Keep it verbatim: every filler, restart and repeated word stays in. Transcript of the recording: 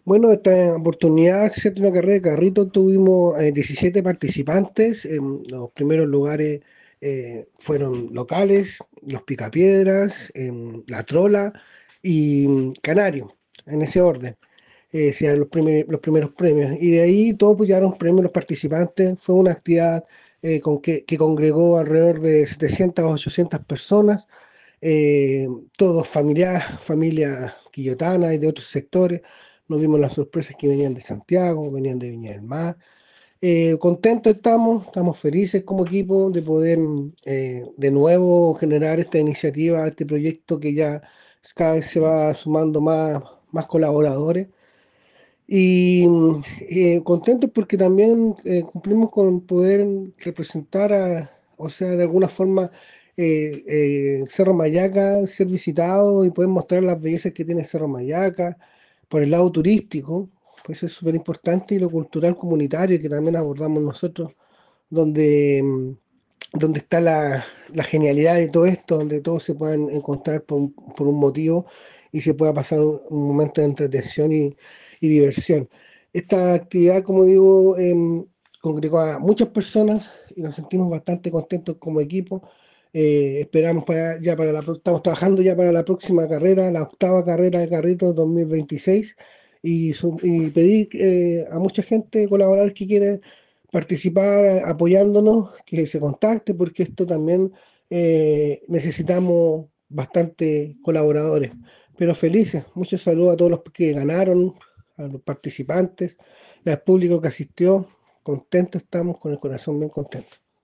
Bueno, esta oportunidad, ¿cierto? Una carrera de carrito, tuvimos eh, diecisiete participantes. En los primeros lugares eh, fueron locales, los Picapiedras, em, La Trola y mm, Canario, en ese orden. Eh, sean los, primer- los primeros premios. Y de ahí todos pues, llevaron premios los participantes. Fue una actividad eh, con que, que congregó alrededor de setecientas o ochocientas personas, eh, todos familiares, familias quillotanas y de otros sectores. Nos vimos las sorpresas que venían de Santiago, venían de Viña del Mar. Eh, contentos estamos, estamos felices como equipo de poder eh, de nuevo generar esta iniciativa, este proyecto que ya cada vez se va sumando más, más colaboradores. Y eh, contentos porque también eh, cumplimos con poder representar a, o sea, de alguna forma eh, eh, Cerro Mayaca, ser visitado y poder mostrar las bellezas que tiene Cerro Mayaca por el lado turístico, pues es súper importante y lo cultural comunitario que también abordamos nosotros, donde, mm, donde está la, la genialidad de todo esto, donde todos se puedan encontrar por, un- por un motivo y se pueda pasar un, un momento de entretención y, y diversión. Esta actividad, como digo, em, congregó a muchas personas y nos sentimos bastante contentos como equipo. Eh, esperamos para, ya para la, pro- estamos trabajando ya para la próxima carrera, la octava carrera de Carritos dos mil veintiséis y, su- y pedir eh, a mucha gente colaborar que quiere participar eh, apoyándonos, que se contacte, porque esto también eh, necesitamos bastante colaboradores. Pero felices, muchos saludos a todos los que ganaron, a los participantes, al público que asistió. Contentos estamos, con el corazón bien contento.